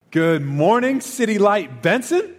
Good morning, City Light Benson.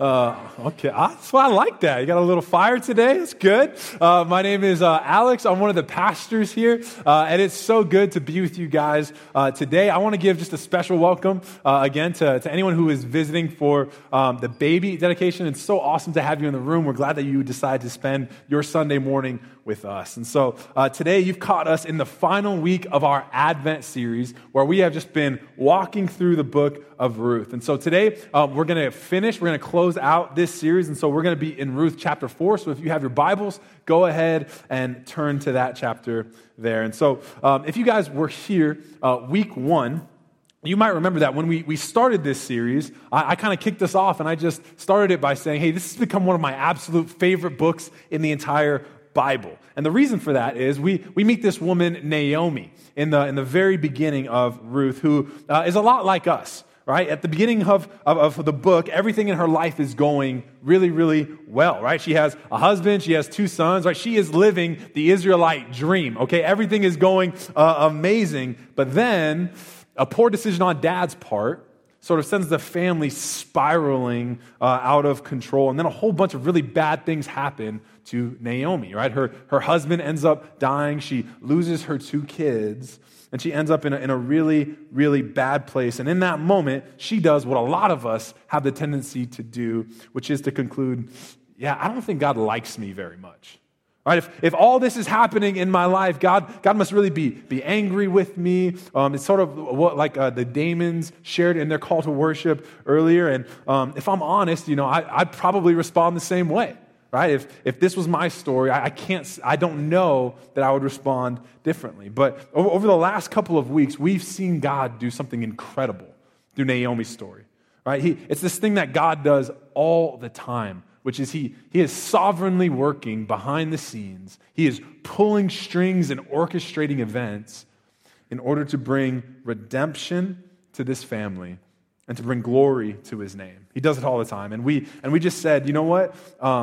Okay, that's why I like that. You got a little fire today. It's good. My name is Alex. I'm one of the pastors here, and it's so good to be with you guys today. I want to give just a special welcome again to anyone who is visiting for the baby dedication. It's so awesome to have you in the room. We're glad that you decided to spend your Sunday morning with us. And so today you've caught us in the final week of our Advent series where we have just been walking through the book of Ruth. And so today we're going to close out this series. And so we're going to be in Ruth chapter 4. So if you have your Bibles, go ahead and turn to that chapter there. And so if you guys were here week 1, you might remember that when we started this series, I kind of kicked us off and I just started it by saying, hey, this has become one of my absolute favorite books in the entire Bible. And the reason for that is we meet this woman, Naomi, in the very beginning of Ruth, who is a lot like us, right? At the beginning of the book, everything in her life is going really, really well, right? She has a husband, she has 2 sons, right? She is living the Israelite dream, okay? Everything is going amazing, but then a poor decision on dad's part sort of sends the family spiraling out of control. And then a whole bunch of really bad things happen to Naomi, right? Her husband ends up dying. She loses her 2 kids. And she ends up in a really, really bad place. And in that moment, she does what a lot of us have the tendency to do, which is to conclude, yeah, I don't think God likes me very much. Right? If all this is happening in my life, God must really be angry with me. It's sort of what the Damons shared in their call to worship earlier. And if I'm honest, I'd probably respond the same way. Right? If this was my story, I don't know that I would respond differently. But over the last couple of weeks, we've seen God do something incredible through Naomi's story. Right? It's this thing that God does all the time, which is he is sovereignly working behind the scenes. He is pulling strings and orchestrating events in order to bring redemption to this family and to bring glory to his name. He does it all the time. And we just said, you know what?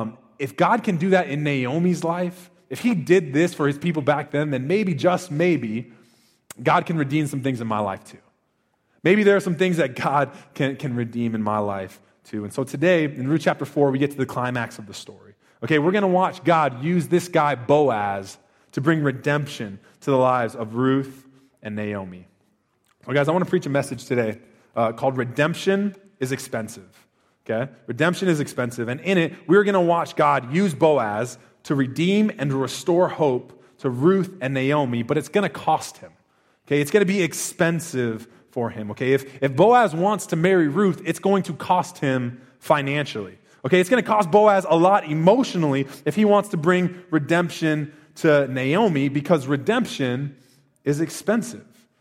If God can do that in Naomi's life, if he did this for his people back then maybe, just maybe, God can redeem some things in my life too. Maybe there are some things that God can redeem in my life too. And so today, in Ruth chapter 4, we get to the climax of the story. Okay, we're going to watch God use this guy, Boaz, to bring redemption to the lives of Ruth and Naomi. Well, guys, I want to preach a message today called Redemption is Expensive. Okay? Redemption is expensive. And in it, we're going to watch God use Boaz to redeem and to restore hope to Ruth and Naomi, but it's going to cost him. Okay? It's going to be expensive for him. Okay? If Boaz wants to marry Ruth, it's going to cost him financially. Okay? It's going to cost Boaz a lot emotionally if he wants to bring redemption to Naomi, because redemption is expensive.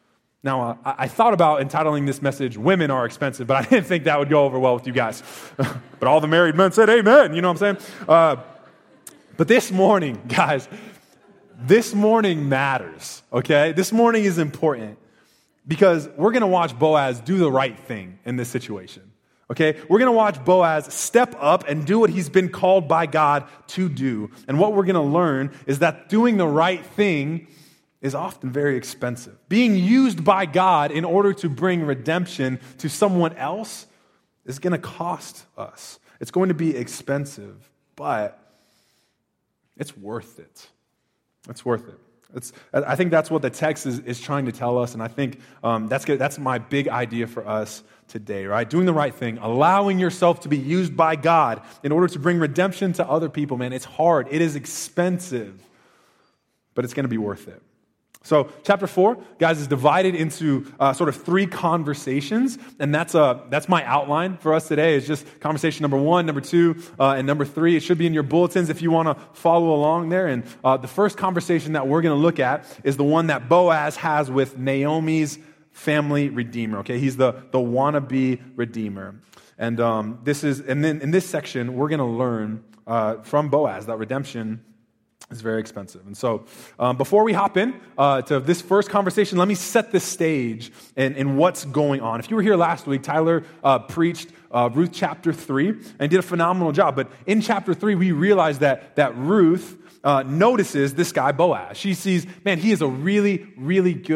Now, I thought about entitling this message, Women Are Expensive, but I didn't think that would go over well with you guys. But all the married men said amen, you know what I'm saying? But this morning, guys, this morning matters, okay? This morning is important because we're going to watch Boaz do the right thing in this situation, okay? We're going to watch Boaz step up and do what he's been called by God to do. And what we're going to learn is that doing the right thing is often very expensive. Being used by God in order to bring redemption to someone else is going to cost us. It's going to be expensive, but it's worth it. It's worth it. I think that's what the text is trying to tell us, and I think that's my big idea for us today, right? Doing the right thing, allowing yourself to be used by God in order to bring redemption to other people, man, it's hard. It is expensive, but it's going to be worth it. So chapter 4, guys, is divided into sort of 3 conversations, and that's my outline for us today. It's just conversation number 1, number 2, and number 3. It should be in your bulletins if you want to follow along there. And the first conversation that we're going to look at is the one that Boaz has with Naomi's family redeemer. Okay, he's the wannabe redeemer, and then in this section we're going to learn from Boaz that redemption is very expensive. And so before we hop in to this first conversation, let me set the stage and what's going on. If you were here last week, Tyler preached Ruth chapter 3 and did a phenomenal job. But in chapter 3, we realized that Ruth notices this guy, Boaz. She sees, man, he is a really, really good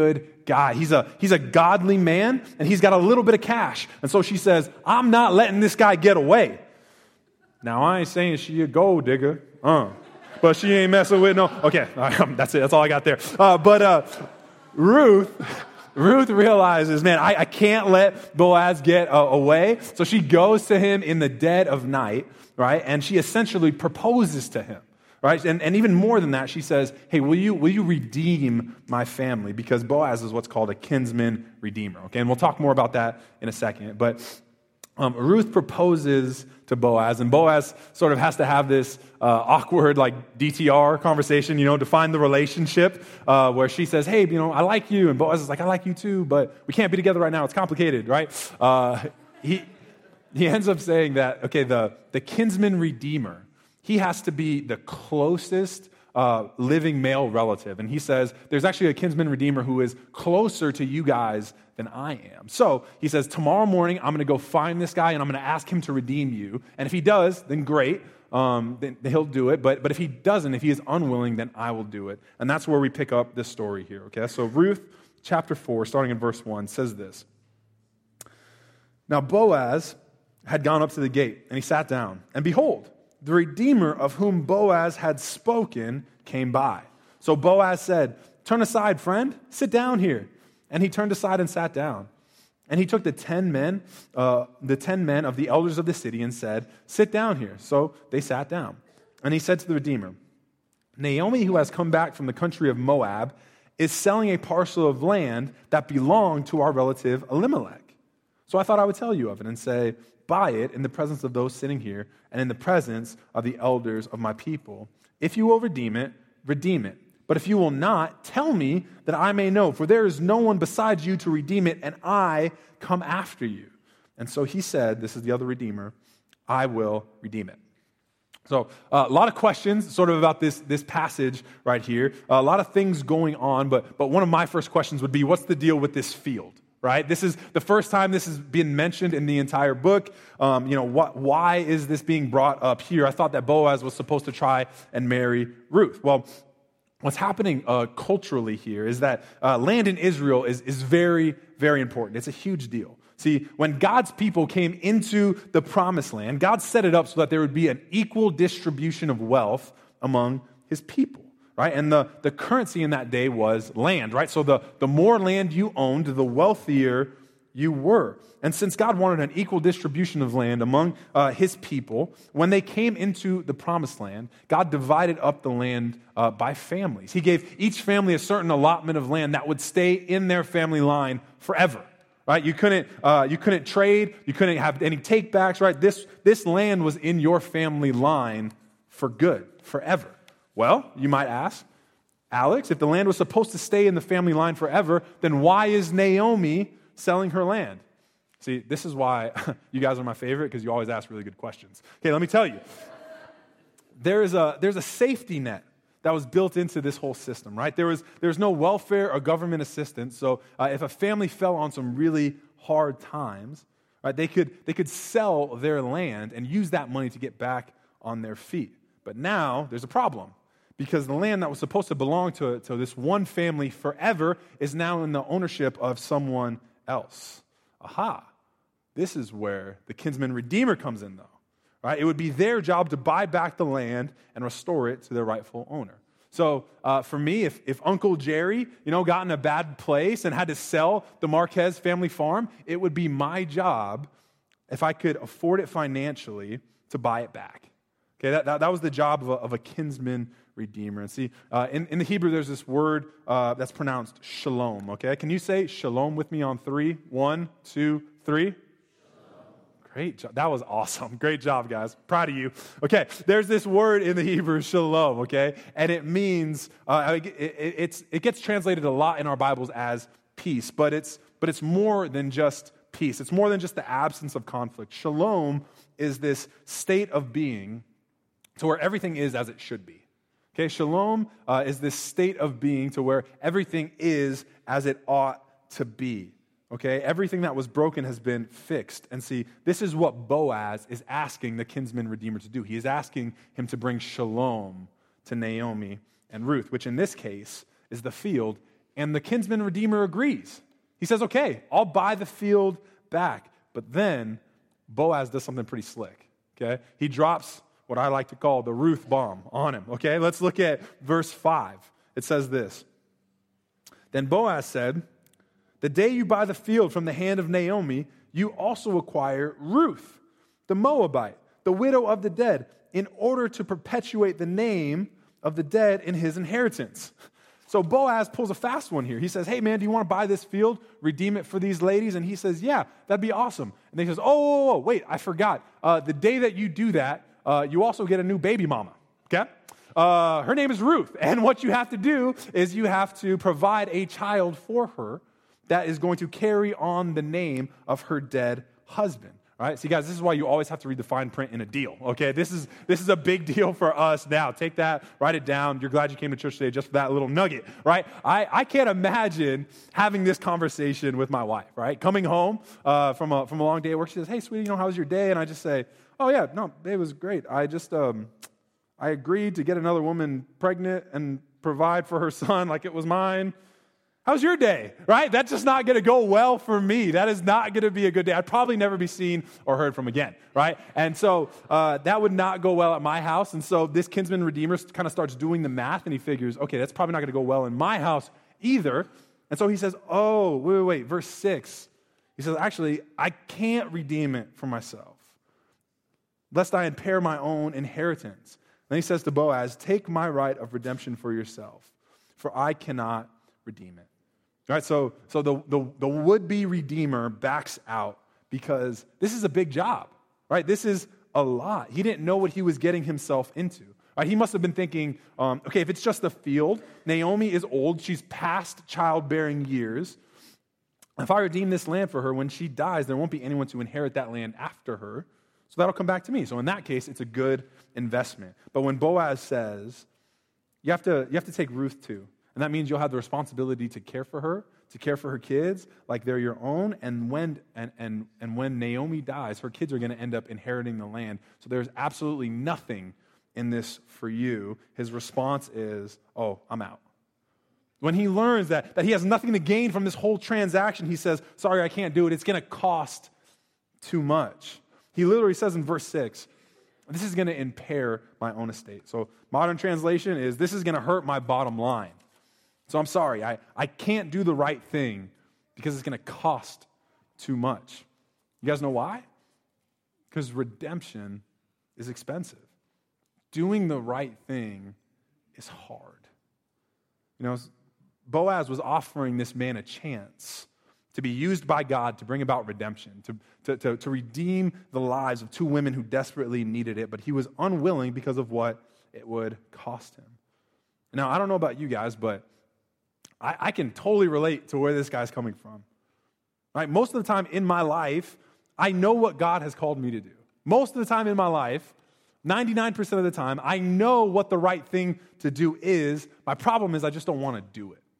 guy. He's a godly man, and he's got a little bit of cash. And so she says, I'm not letting this guy get away. Now, I ain't saying she a gold digger, but she ain't messing with no. Okay, that's it. That's all I got there. But Ruth realizes, man, I can't let Boaz get away. So she goes to him in the dead of night, right? And she essentially proposes to him, right? And even more than that, she says, hey, will you redeem my family? Because Boaz is what's called a kinsman redeemer, okay? And we'll talk more about that in a second. But Ruth proposes to Boaz, and Boaz sort of has to have this awkward, like, DTR conversation, to find the relationship where she says, hey, I like you, and Boaz is like, I like you too, but we can't be together right now. It's complicated, right? He ends up saying that, okay, the kinsman redeemer, he has to be the closest living male relative. And he says, there's actually a kinsman redeemer who is closer to you guys than I am. So he says, tomorrow morning, I'm going to go find this guy and I'm going to ask him to redeem you. And if he does, then great. Then he'll do it. But if he doesn't, if he is unwilling, then I will do it. And that's where we pick up this story here. Okay, so Ruth chapter 4, starting in verse 1, says this. Now Boaz had gone up to the gate and he sat down. And behold, the redeemer of whom Boaz had spoken came by. So Boaz said, turn aside, friend, sit down here. And he turned aside and sat down. And he took the 10 men of the elders of the city and said, sit down here. So they sat down. And he said to the redeemer, Naomi, who has come back from the country of Moab, is selling a parcel of land that belonged to our relative Elimelech. So I thought I would tell you of it and say, buy it in the presence of those sitting here and in the presence of the elders of my people. If you will redeem it, redeem it. But if you will not, tell me that I may know, for there is no one besides you to redeem it, and I come after you. And so he said, this is the other redeemer, I will redeem it. So a lot of questions sort of about this passage right here. A lot of things going on, but one of my first questions would be, what's the deal with this field? Right? This is the first time this has been mentioned in the entire book. Why is this being brought up here? I thought that Boaz was supposed to try and marry Ruth. Well, what's happening culturally here is that land in Israel is very, very important. It's a huge deal. See, when God's people came into the promised land, God set it up so that there would be an equal distribution of wealth among his people. Right? And the currency in that day was land, right? So the more land you owned, the wealthier you were. And since God wanted an equal distribution of land among his people, when they came into the promised land, God divided up the land by families. He gave each family a certain allotment of land that would stay in their family line forever. Right? You couldn't trade, you couldn't have any takebacks, right? This land was in your family line for good, forever. Well, you might ask, Alex, if the land was supposed to stay in the family line forever, then why is Naomi selling her land? See, this is why you guys are my favorite, because you always ask really good questions. Okay, let me tell you. There's a safety net that was built into this whole system, right? There was no welfare or government assistance, so if a family fell on some really hard times, right, they could sell their land and use that money to get back on their feet. But now there's a problem. Because the land that was supposed to belong to this one family forever is now in the ownership of someone else. Aha. This is where the kinsman redeemer comes in, though. Right? It would be their job to buy back the land and restore it to their rightful owner. So for me, if Uncle Jerry, got in a bad place and had to sell the Marquez family farm, it would be my job, if I could afford it financially, to buy it back. Okay, that was the job of a kinsman redeemer. And see, in the Hebrew, there's this word that's pronounced shalom, okay? Can you say shalom with me on 3? 1, 2, 3? Great job. That was awesome. Great job, guys. Proud of you. Okay, there's this word in the Hebrew, shalom, okay? And it means, it gets translated a lot in our Bibles as peace, but it's more than just peace. It's more than just the absence of conflict. Shalom is this state of being to where everything is as it should be. Okay, shalom is this state of being to where everything is as it ought to be. Okay, everything that was broken has been fixed. And see, this is what Boaz is asking the kinsman redeemer to do. He is asking him to bring shalom to Naomi and Ruth, which in this case is the field And the kinsman redeemer agrees. He says, okay, I'll buy the field back. But then Boaz does something pretty slick, okay? He drops what I like to call the Ruth bomb on him, okay? Let's look at verse 5. It says this. Then Boaz said, the day you buy the field from the hand of Naomi, you also acquire Ruth, the Moabite, the widow of the dead, in order to perpetuate the name of the dead in his inheritance. So Boaz pulls a fast one here. He says, hey man, do you want to buy this field, redeem it for these ladies? And he says, yeah, that'd be awesome. And then he says, oh, wait, I forgot. The day that you do that, you also get a new baby mama, okay? Her name is Ruth. And what you have to do is you have to provide a child for her that is going to carry on the name of her dead husband. All right, see, guys, this is why you always have to read the fine print in a deal, okay? This is a big deal for us now. Take that, write it down. You're glad you came to church today just for that little nugget, right? I can't imagine having this conversation with my wife, right? Coming home from a long day at work, she says, hey, sweetie, how was your day? And I just say, oh, yeah, no, it was great. I just, I agreed to get another woman pregnant and provide for her son like it was mine. How's your day, right? That's just not going to go well for me. That is not going to be a good day. I'd probably never be seen or heard from again, right? And so that would not go well at my house. And so this kinsman redeemer kind of starts doing the math, and he figures, okay, that's probably not going to go well in my house either. And so he says, oh, wait, verse 6. He says, actually, I can't redeem it for myself, lest I impair my own inheritance. Then he says to Boaz, take my right of redemption for yourself, for I cannot redeem it. All right, so the would-be redeemer backs out because this is a big job, right? This is a lot. He didn't know what he was getting himself into. Right? He must have been thinking, okay, if it's just the field, Naomi is old, she's past childbearing years. If I redeem this land for her, when she dies, there won't be anyone to inherit that land after her, so that'll come back to me. So in that case, it's a good investment. But when Boaz says, you have to take Ruth too, and that means you'll have the responsibility to care for her kids like they're your own. And when Naomi dies, her kids are going to end up inheriting the land. So there's absolutely nothing in this for you. His response is, oh, I'm out. When he learns that he has nothing to gain from this whole transaction, he says, sorry, I can't do it. It's going to cost too much. He literally says in verse 6, this is going to impair my own estate. So modern translation is, this is going to hurt my bottom line. So I'm sorry, I can't do the right thing because it's going to cost too much. You guys know why? Because redemption is expensive. Doing the right thing is hard. You know, Boaz was offering this man a chance to be used by God to bring about redemption, to redeem the lives of two women who desperately needed it, but he was unwilling because of what it would cost him. Now, I don't know about you guys, but I can totally relate to where this guy's coming from. Right? Most of the time in my life, I know what God has called me to do. Most of the time in my life, 99% of the time, I know what the right thing to do is. My problem is I just don't want to do it.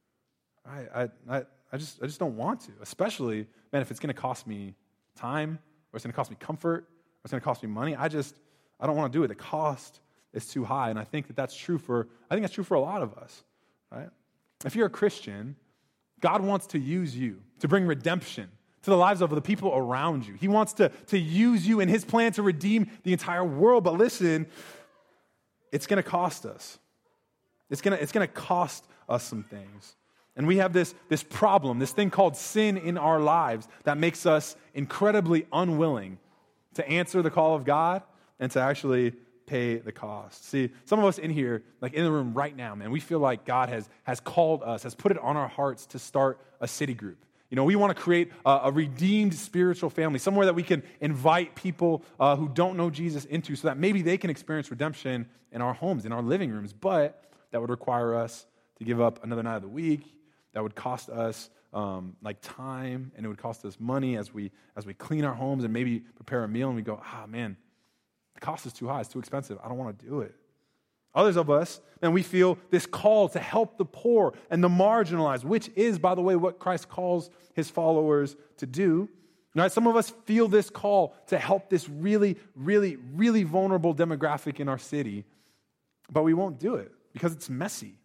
I just don't want to, especially, man, if it's going to cost me time, or it's going to cost me comfort, or it's going to cost me money. I don't want to do it. The cost is too high, and I think that's true for a lot of us, right? If you're a Christian, God wants to use you to bring redemption to the lives of the people around you. He wants to use you in his plan to redeem the entire world. But listen, it's going to cost us. It's going to cost us some things. And we have this problem, this thing called sin in our lives that makes us incredibly unwilling to answer the call of God and to actually pay the cost. See, some of us in here, like in the room right now, man, we feel like God has called us, has put it on our hearts to start a city group. You know, we want to create a redeemed spiritual family, somewhere that we can invite people who don't know Jesus into so that maybe they can experience redemption in our homes, in our living rooms. But that would require us to give up another night of the week. That would cost us like time, and it would cost us money as we clean our homes and maybe prepare a meal, and we go, man, the cost is too high, it's too expensive, I don't want to do it. Others of us, and we feel this call to help the poor and the marginalized, which is, by the way, what Christ calls his followers to do. Right? Some of us feel this call to help this really, really, really vulnerable demographic in our city, but we won't do it because it's messy.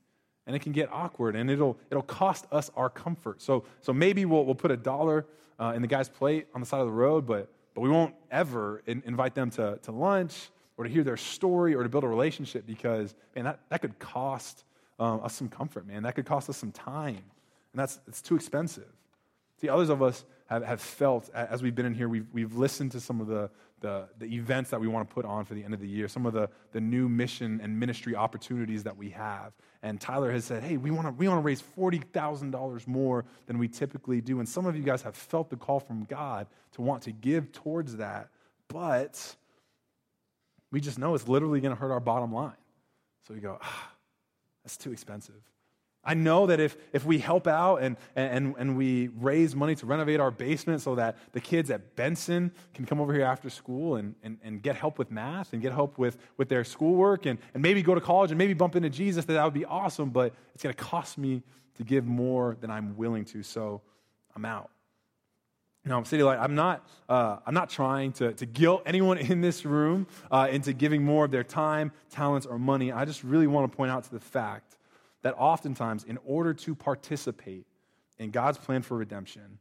and it can get awkward, and it'll cost us our comfort. So maybe we'll put $1 in the guy's plate on the side of the road, but we won't ever invite them to lunch or to hear their story or to build a relationship because, man, that could cost us some comfort, man. That could cost us some time, and it's too expensive. See, others of us have felt, as we've been in here, we've listened to some of the events that we want to put on for the end of the year, some of the new mission and ministry opportunities that we have. And Tyler has said, hey, we want to raise $40,000 more than we typically do. And some of you guys have felt the call from God to want to give towards that, but we just know it's literally going to hurt our bottom line. So we go, that's too expensive. I know that if we help out and we raise money to renovate our basement so that the kids at Benson can come over here after school and get help with math and get help with their schoolwork and maybe go to college and maybe bump into Jesus, that would be awesome, but it's going to cost me to give more than I'm willing to, so I'm out. Now, City Light, I'm not trying to guilt anyone in this room into giving more of their time, talents, or money. I just really want to point out to the fact that oftentimes, in order to participate in God's plan for redemption,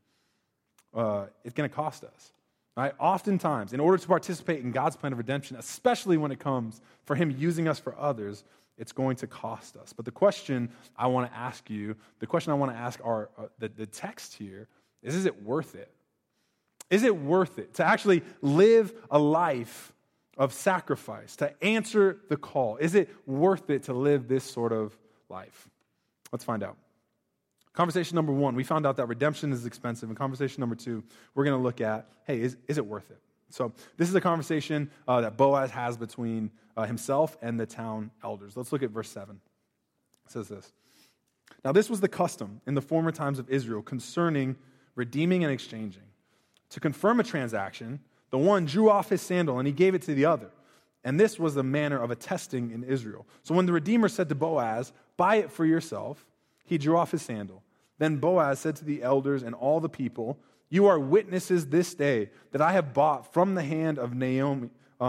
it's going to cost us. Right? Oftentimes, in order to participate in God's plan of redemption, especially when it comes for Him using us for others, it's going to cost us. But the question I want to ask you, the question I want to ask the text here is it worth it? Is it worth it to actually live a life of sacrifice, to answer the call? Is it worth it to live this sort of life? Let's find out. Conversation number 1, we found out that redemption is expensive. And conversation number 2, we're going to look at, hey, is it worth it? So this is a conversation that Boaz has between himself and the town elders. Let's look at verse 7. It says this. Now this was the custom in the former times of Israel concerning redeeming and exchanging. To confirm a transaction, the one drew off his sandal and he gave it to the other. And this was the manner of attesting in Israel. So when the Redeemer said to Boaz, buy it for yourself, he drew off his sandal. Then Boaz said to the elders and all the people, you are witnesses this day that I have bought from the hand of Naomi,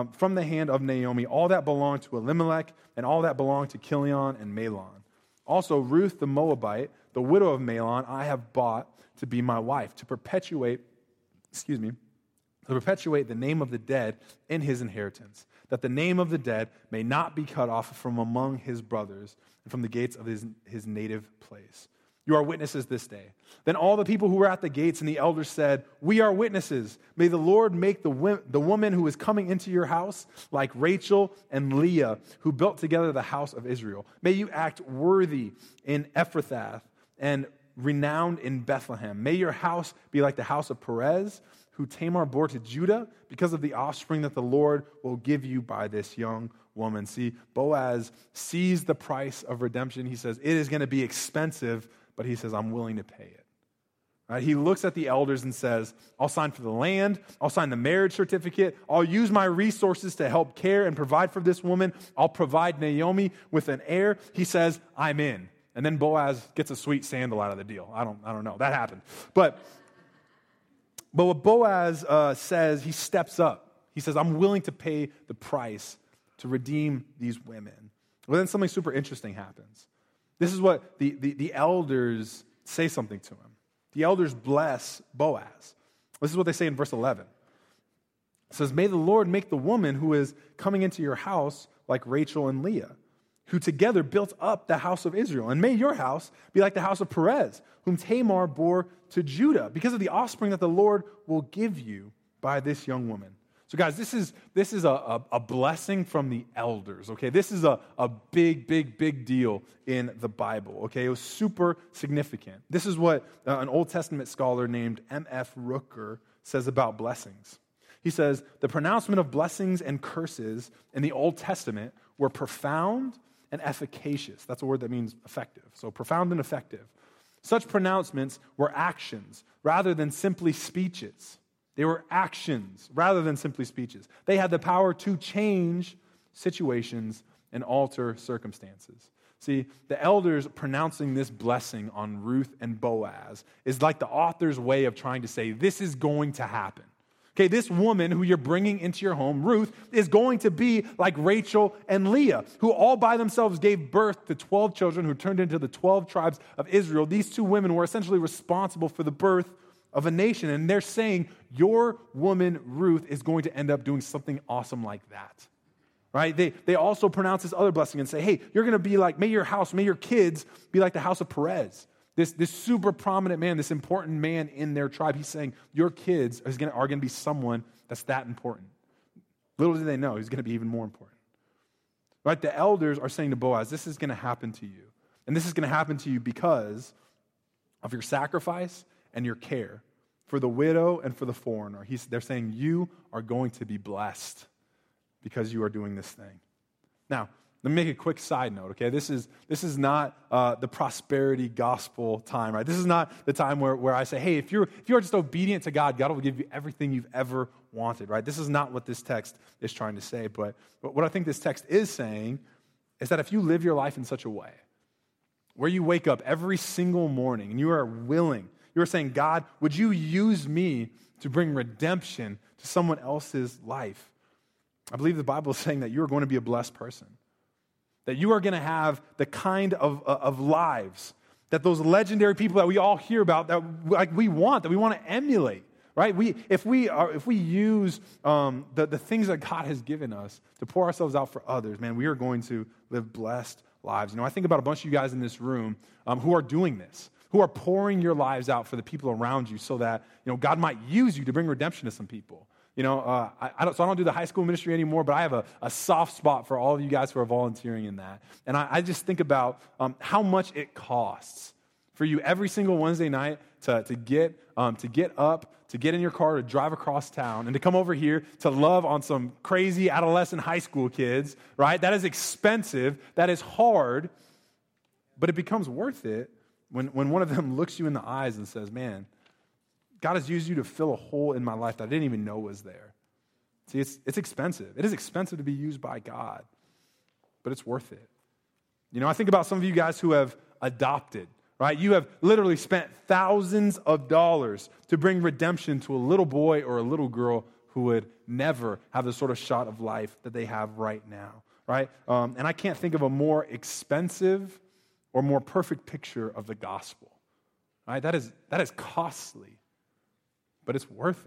all that belonged to Elimelech and all that belonged to Chilion and Mahlon. Also Ruth the Moabite, the widow of Mahlon, I have bought to be my wife, to perpetuate the name of the dead in his inheritance, that the name of the dead may not be cut off from among his brothers and from the gates of his native place. You are witnesses this day. Then all the people who were at the gates and the elders said, we are witnesses. May the Lord make the woman who is coming into your house like Rachel and Leah, who built together the house of Israel. May you act worthy in Ephrathah and renowned in Bethlehem. May your house be like the house of Perez, who Tamar bore to Judah, because of the offspring that the Lord will give you by this young woman. See, Boaz sees the price of redemption. He says, it is going to be expensive, but he says, I'm willing to pay it. Right? He looks at the elders and says, I'll sign for the land. I'll sign the marriage certificate. I'll use my resources to help care and provide for this woman. I'll provide Naomi with an heir. He says, I'm in. And then Boaz gets a sweet sandal out of the deal. I don't know. That happened. But what Boaz says, he steps up. He says, I'm willing to pay the price to redeem these women. Well, then something super interesting happens. This is what the elders say something to him. The elders bless Boaz. This is what they say in verse 11. It says, may the Lord make the woman who is coming into your house like Rachel and Leah, who together built up the house of Israel. And may your house be like the house of Perez, whom Tamar bore to Judah, because of the offspring that the Lord will give you by this young woman. So guys, this is a blessing from the elders, okay? This is a big deal in the Bible, okay? It was super significant. This is what an Old Testament scholar named M.F. Rooker says about blessings. He says, the pronouncement of blessings and curses in the Old Testament were profound and efficacious. That's a word that means effective. So profound and effective. Such pronouncements were actions rather than simply speeches. They were actions rather than simply speeches. They had the power to change situations and alter circumstances. See, the elders pronouncing this blessing on Ruth and Boaz is like the author's way of trying to say, this is going to happen. Okay, this woman who you're bringing into your home, Ruth, is going to be like Rachel and Leah, who all by themselves gave birth to 12 children who turned into the 12 tribes of Israel. These two women were essentially responsible for the birth of a nation. And they're saying, your woman, Ruth, is going to end up doing something awesome like that. Right? They also pronounce this other blessing and say, hey, you're going to be like, may your house, may your kids be like the house of Perez. This super prominent man, this important man in their tribe. He's saying, your kids are going to be someone that's that important. Little do they know, he's going to be even more important. Right? The elders are saying to Boaz, this is going to happen to you. And this is going to happen to you because of your sacrifice and your care for the widow and for the foreigner. They're saying you are going to be blessed because you are doing this thing. Now, let me make a quick side note, okay? This is not the prosperity gospel time, right? This is not the time where I say, hey, if you are just obedient to God, God will give you everything you've ever wanted, right? This is not what this text is trying to say, but what I think this text is saying is that if you live your life in such a way where you wake up every single morning and you are willing, you are saying, God, would you use me to bring redemption to someone else's life? I believe the Bible is saying that you are going to be a blessed person. That you are going to have the kind of lives that those legendary people that we all hear about, that we want to emulate, right? If we use the things that God has given us to pour ourselves out for others, man, we are going to live blessed lives. I think about a bunch of you guys in this room who are doing this, who are pouring your lives out for the people around you so that God might use you to bring redemption to some people. I don't do the high school ministry anymore, but I have a soft spot for all of you guys who are volunteering in that. And I just think about how much it costs for you every single Wednesday night to get up, to get in your car, to drive across town, and to come over here to love on some crazy adolescent high school kids, right? That is expensive. That is hard. But it becomes worth it when one of them looks you in the eyes and says, man, God has used you to fill a hole in my life that I didn't even know was there. See, it's expensive. It is expensive to be used by God, but it's worth it. I think about some of you guys who have adopted, right? You have literally spent thousands of dollars to bring redemption to a little boy or a little girl who would never have the sort of shot of life that they have right now, right? And I can't think of a more expensive or more perfect picture of the gospel, right? That is costly. But it's worth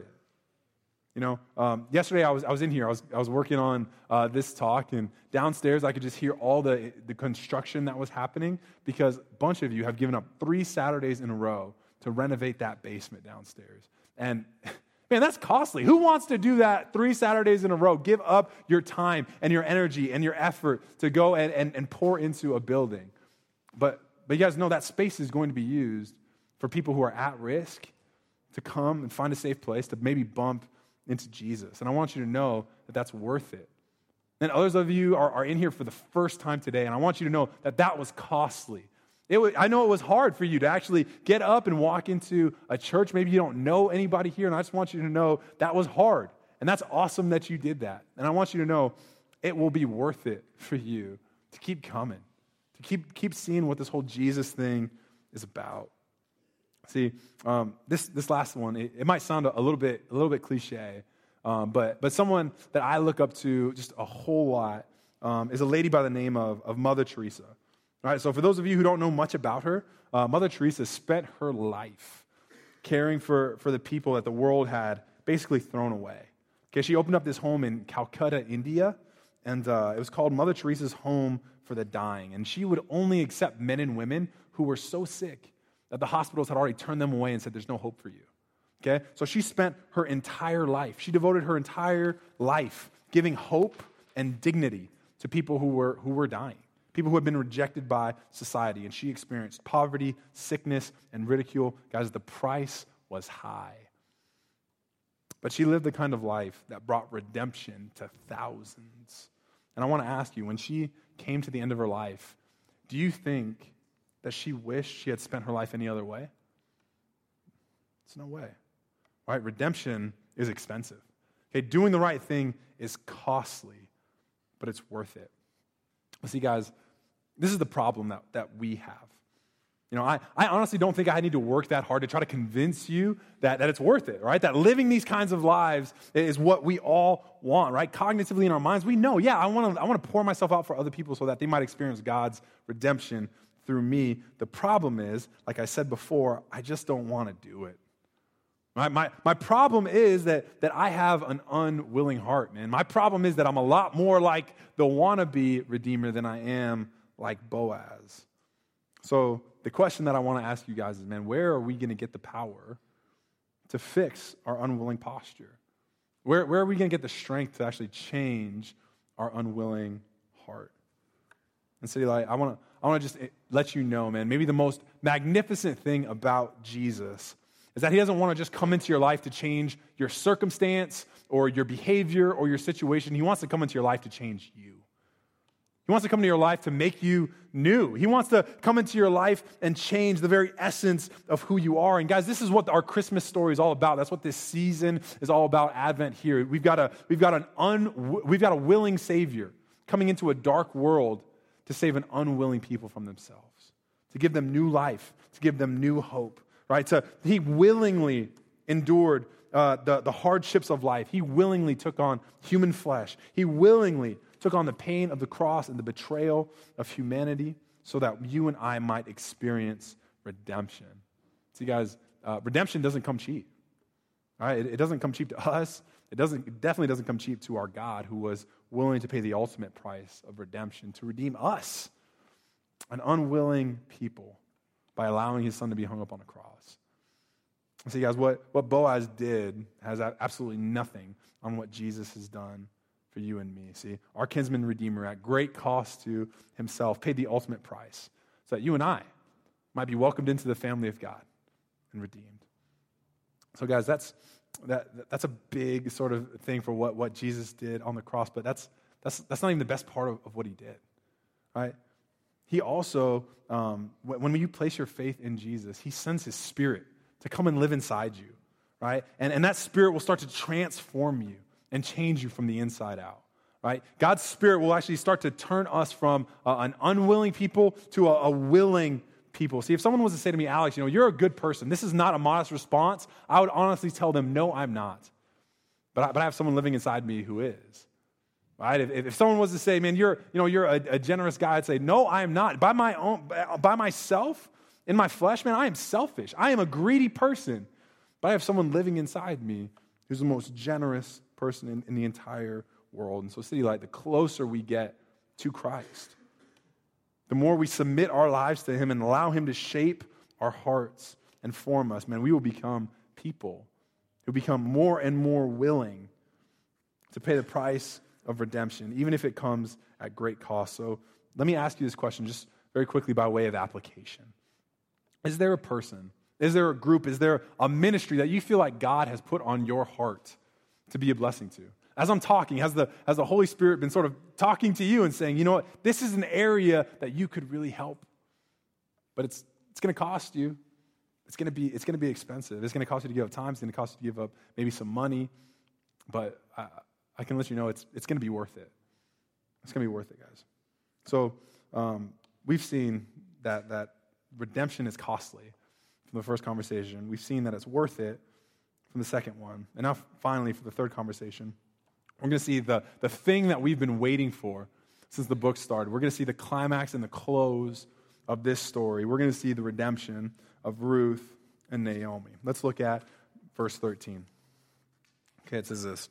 it. Yesterday I was in here. I was working on this talk, and downstairs I could just hear all the construction that was happening because a bunch of you have given up 3 Saturdays in a row to renovate that basement downstairs. And man, that's costly. Who wants to do that 3 Saturdays in a row? Give up your time and your energy and your effort to go and pour into a building. But you guys know that space is going to be used for people who are at risk to come and find a safe place to maybe bump into Jesus. And I want you to know that that's worth it. And others of you are in here for the first time today, and I want you to know that was costly. I know it was hard for you to actually get up and walk into a church. Maybe you don't know anybody here, and I just want you to know that was hard. And that's awesome that you did that. And I want you to know it will be worth it for you to keep coming, to keep seeing what this whole Jesus thing is about. See, this last one, it might sound a little bit cliche, but someone that I look up to just a whole lot is a lady by the name of Mother Teresa. All right, so for those of you who don't know much about her, Mother Teresa spent her life caring for the people that the world had basically thrown away. Okay, she opened up this home in Calcutta, India, and it was called Mother Teresa's Home for the Dying. And she would only accept men and women who were so sick that the hospitals had already turned them away and said, there's no hope for you. Okay? So she spent her entire life, she devoted her entire life giving hope and dignity to people who were dying, people who had been rejected by society. And she experienced poverty, sickness, and ridicule. Guys, the price was high. But she lived the kind of life that brought redemption to thousands. And I want to ask you, when she came to the end of her life, do you think that she wished she had spent her life any other way? It's no way. Right? Redemption is expensive. Okay, doing the right thing is costly, but it's worth it. See, guys, this is the problem that we have. I honestly don't think I need to work that hard to try to convince you that it's worth it, right? That living these kinds of lives is what we all want, right? Cognitively in our minds, we know, I want to pour myself out for other people so that they might experience God's redemption through me. The problem is, like I said before, I just don't want to do it. Right? My problem is that I have an unwilling heart, man. My problem is that I'm a lot more like the wannabe Redeemer than I am like Boaz. So the question that I want to ask you guys is, man, where are we going to get the power to fix our unwilling posture? Where are we going to get the strength to actually change our unwilling heart? And City Light, I want to just let you know, man, maybe the most magnificent thing about Jesus is that he doesn't want to just come into your life to change your circumstance or your behavior or your situation. He wants to come into your life to change you. He wants to come into your life to make you new. He wants to come into your life and change the very essence of who you are. And guys, this is what our Christmas story is all about. That's what this season is all about, Advent here. We've got a willing Savior coming into a dark world to save an unwilling people from themselves, to give them new life, to give them new hope, right? He willingly endured the hardships of life. He willingly took on human flesh. He willingly took on the pain of the cross and the betrayal of humanity so that you and I might experience redemption. See, guys, redemption doesn't come cheap. Right? It doesn't come cheap to us. It definitely doesn't come cheap to our God, who was willing to pay the ultimate price of redemption to redeem us, an unwilling people, by allowing his son to be hung up on a cross. See, guys, what Boaz did has absolutely nothing on what Jesus has done for you and me. See, our kinsman redeemer, at great cost to himself, paid the ultimate price so that you and I might be welcomed into the family of God and redeemed. So, guys, that's a big sort of thing for what Jesus did on the cross, but that's not even the best part of what he did, right? He also, when you place your faith in Jesus, he sends his Spirit to come and live inside you, right? And that Spirit will start to transform you and change you from the inside out, right? God's Spirit will actually start to turn us from an unwilling people to a willing people. See, if someone was to say to me, Alex, you're a good person, this is not a modest response, I would honestly tell them, no, I'm not. But I have someone living inside me who is. Right? If someone was to say, man, you're a generous guy, I'd say, no, I am not. By myself, in my flesh, man, I am selfish. I am a greedy person. But I have someone living inside me who's the most generous person in the entire world. And so, City Light, the closer we get to Christ, the more we submit our lives to him and allow him to shape our hearts and form us, man, we will become people who become more and more willing to pay the price of redemption, even if it comes at great cost. So let me ask you this question just very quickly by way of application. Is there a person, is there a group, is there a ministry that you feel like God has put on your heart to be a blessing to? As I'm talking, has the Holy Spirit been sort of talking to you and saying, you know what, this is an area that you could really help, but it's going to cost you. It's going to be expensive. It's going to cost you to give up time. It's going to cost you to give up maybe some money, but I can let you know it's going to be worth it. It's going to be worth it, guys. So we've seen that redemption is costly from the first conversation. We've seen that it's worth it from the second one. And now finally for the third conversation, we're going to see the thing that we've been waiting for since the book started. We're going to see the climax and the close of this story. We're going to see the redemption of Ruth and Naomi. Let's look at verse 13. Okay, it says this.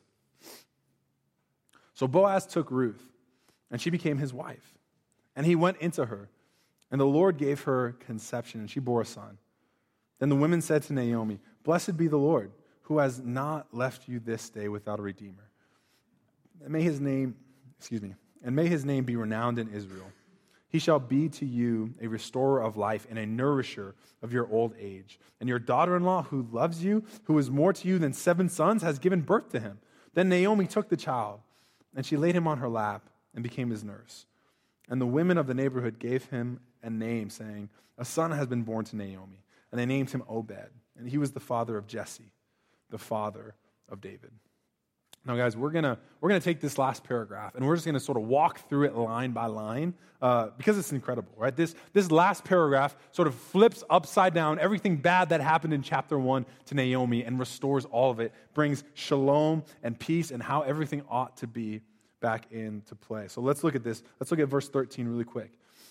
So Boaz took Ruth, and she became his wife. And he went into her, and the Lord gave her conception, and she bore a son. Then the women said to Naomi, "Blessed be the Lord, who has not left you this day without a redeemer. And may his name be renowned in Israel. He shall be to you a restorer of life and a nourisher of your old age. And your daughter-in-law, who loves you, who is more to you than 7 sons, has given birth to him." Then Naomi took the child, and she laid him on her lap and became his nurse. And the women of the neighborhood gave him a name, saying, "A son has been born to Naomi." And they named him Obed. And he was the father of Jesse, the father of David. Now, guys, we're gonna take this last paragraph and we're just gonna sort of walk through it line by line because it's incredible, right? This last paragraph sort of flips upside down everything bad that happened in chapter 1 to Naomi and restores all of it, brings shalom and peace and how everything ought to be back into play. So let's look at this. Let's look at verse 13 really quick.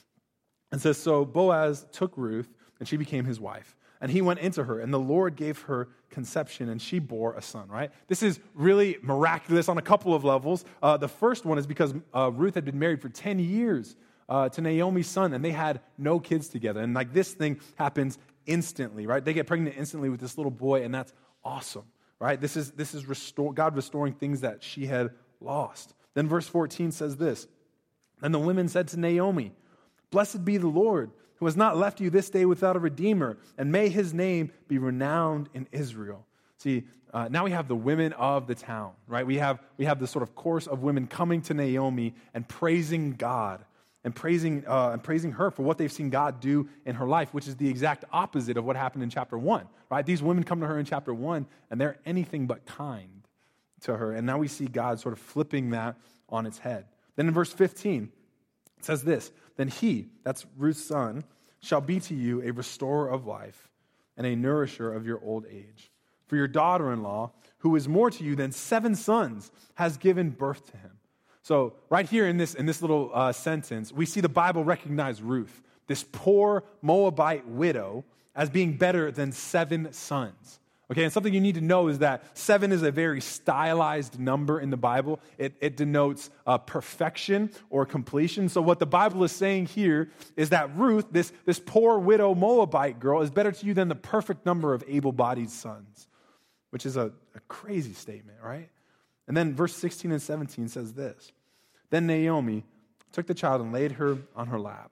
It says, "So Boaz took Ruth, and she became his wife. And he went into her, and the Lord gave her conception, and she bore a son," right? This is really miraculous on a couple of levels. The first one is because Ruth had been married for 10 years to Naomi's son, and they had no kids together. And like this thing happens instantly, right? They get pregnant instantly with this little boy, and that's awesome, right? This is God restoring things that she had lost. Then verse 14 says this, "And the women said to Naomi, 'Blessed be the Lord, who has not left you this day without a redeemer, and may his name be renowned in Israel.'" See, now we have the women of the town, right? We have this sort of chorus of women coming to Naomi and praising God and praising her for what they've seen God do in her life, which is the exact opposite of what happened in chapter 1, right? These women come to her in chapter 1, and they're anything but kind to her. And now we see God sort of flipping that on its head. Then in verse 15, it says this, "Then he," that's Ruth's son, "shall be to you a restorer of life and a nourisher of your old age. For your daughter-in-law, who is more to you than 7 sons, has given birth to him." So right here in this little sentence, we see the Bible recognize Ruth, this poor Moabite widow, as being better than 7 sons. Okay, and something you need to know is that 7 is a very stylized number in the Bible. It denotes perfection or completion. So what the Bible is saying here is that Ruth, this poor widow Moabite girl, is better to you than the perfect number of able-bodied sons, which is a crazy statement, right? And then verse 16 and 17 says this, "Then Naomi took the child and laid her on her lap,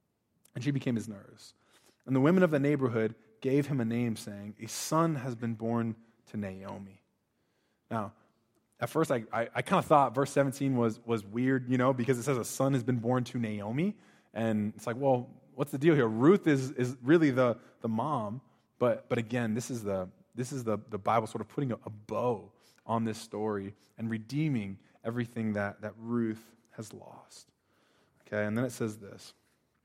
and she became his nurse. And the women of the neighborhood gave him a name, saying, 'A son has been born to Naomi.'" Now, at first, I kind of thought verse 17 was weird, because it says a son has been born to Naomi. And it's like, well, what's the deal here? Ruth is really the mom. But again, this is the Bible sort of putting a bow on this story and redeeming everything that Ruth has lost. Okay, and then it says this.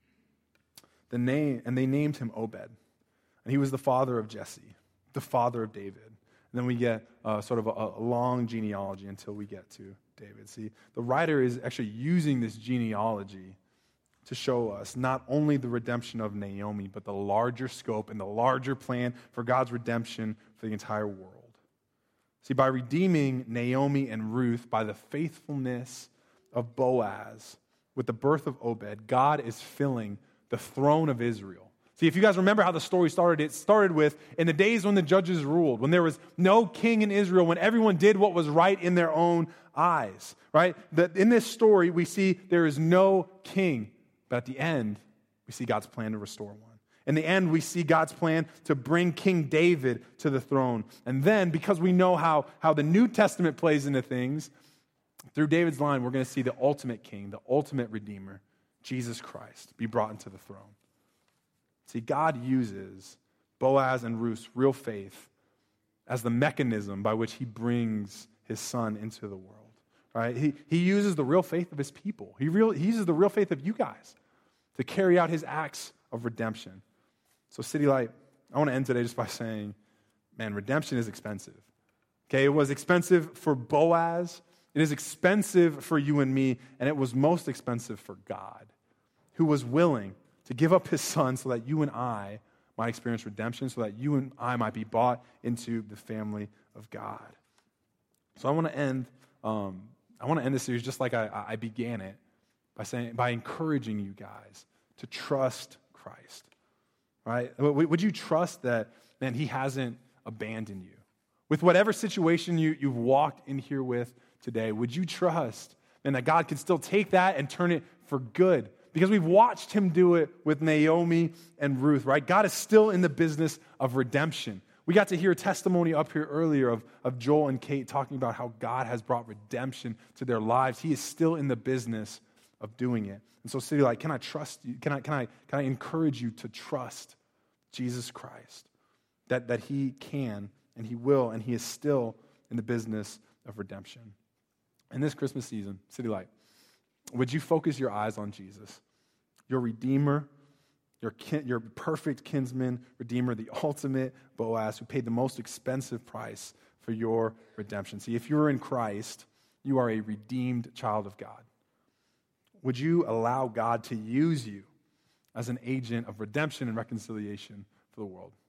And they named him Obed. And he was the father of Jesse, the father of David. And then we get sort of a long genealogy until we get to David. See, the writer is actually using this genealogy to show us not only the redemption of Naomi, but the larger scope and the larger plan for God's redemption for the entire world. See, by redeeming Naomi and Ruth, by the faithfulness of Boaz, with the birth of Obed, God is filling the throne of Israel. See, if you guys remember how the story started, it started with, in the days when the judges ruled, when there was no king in Israel, when everyone did what was right in their own eyes, right? In this story, we see there is no king, but at the end, we see God's plan to restore one. In the end, we see God's plan to bring King David to the throne. And then, because we know how the New Testament plays into things, through David's line, we're going to see the ultimate king, the ultimate redeemer, Jesus Christ, be brought into the throne. See, God uses Boaz and Ruth's real faith as the mechanism by which he brings his son into the world, right? He uses the real faith of his people. He uses the real faith of you guys to carry out his acts of redemption. So City Light, I want to end today just by saying, man, redemption is expensive. Okay, it was expensive for Boaz. It is expensive for you and me, and it was most expensive for God, who was willing to give up his son so that you and I might experience redemption, so that you and I might be brought into the family of God. So I want to end this series just like I began it by encouraging you guys to trust Christ. Right? Would you trust that, man, he hasn't abandoned you? With whatever situation you've walked in here with today, would you trust, man, that God can still take that and turn it for good? Because we've watched him do it with Naomi and Ruth, right? God is still in the business of redemption. We got to hear a testimony up here earlier of Joel and Kate talking about how God has brought redemption to their lives. He is still in the business of doing it. And so, City Light, can I trust you? Can I encourage you to trust Jesus Christ? That he can and he will and he is still in the business of redemption. In this Christmas season, City Light, would you focus your eyes on Jesus, your Redeemer, your perfect kinsman, Redeemer, the ultimate Boaz, who paid the most expensive price for your redemption? See, if you're in Christ, you are a redeemed child of God. Would you allow God to use you as an agent of redemption and reconciliation for the world?